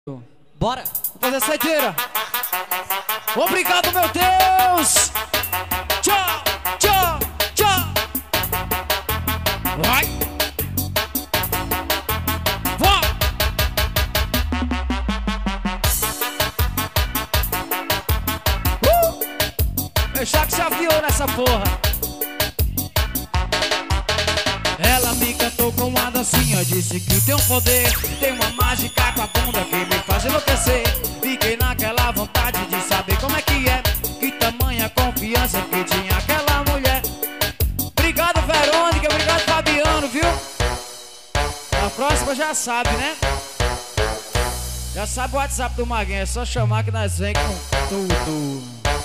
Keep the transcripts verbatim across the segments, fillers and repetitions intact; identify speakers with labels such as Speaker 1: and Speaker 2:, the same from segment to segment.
Speaker 1: Bora! Vou fazer a saideira! Obrigado, meu Deus! Tchau, tchau, tchau! Vai! Vai! Uh! Eu já que se aviou nessa porra! Ela me cantou com uma dancinha, disse que tem um poder, tem uma mágica com a bunda que me faz enlouquecer. Fiquei naquela vontade de saber como é que é, que tamanha confiança que tinha aquela mulher. Obrigado, Verônica, obrigado, Fabiano, viu? A próxima já sabe, né? Já sabe o WhatsApp do Maguinho, é só chamar que nós vem com tudo.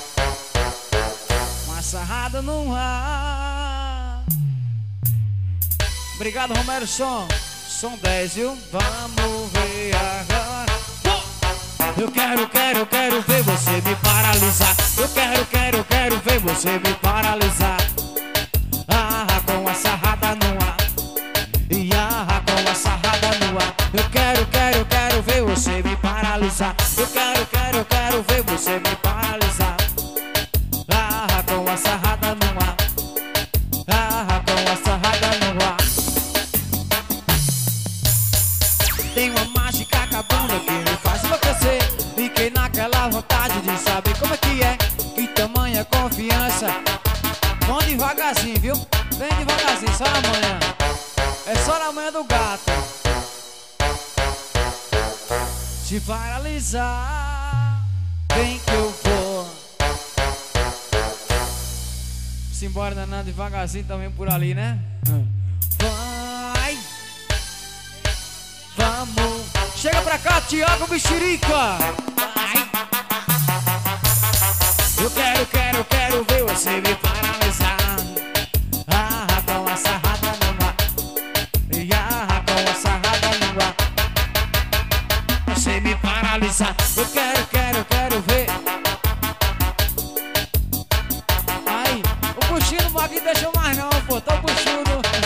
Speaker 1: Uma sarrada no ar. Obrigado, Romero Som. Som dez, viu? Vamos ver agora. Eu quero, quero, quero ver você me paralisar. Eu quero, quero, quero ver você me paralisar. Ah, com a sarrada no ar. E ah, com a sarrada no ar. Eu quero, quero, quero ver você me paralisar. Eu quero, quero, quero ver você me paralisar. Ah, com a sarrada no ar. Ah, com a sarrada no ar. Tem uma mágica com a bunda que me faz enlouquecer. Fiquei naquela vontade de saber como é que é, que tamanha confiança. Vão devagarzinho, viu? Vem devagarzinho, só na manhã. É só na manhã do gato. Te paralisar, vem que eu vou. Simbora, Nanã, devagarzinho também por ali, né? Vai! Vamos! Chega pra cá, Thiago Mexerica! Vai! Eu quero, quero, quero ver você me paralisar. Ah, com a sarrada no ar. E ah, com a sarrada no ar. Você me paralisar. Eu quero, quero, quero ver. Ai, o buchinho do Maguinho deixou mais não, pô. Tá o buchinho do...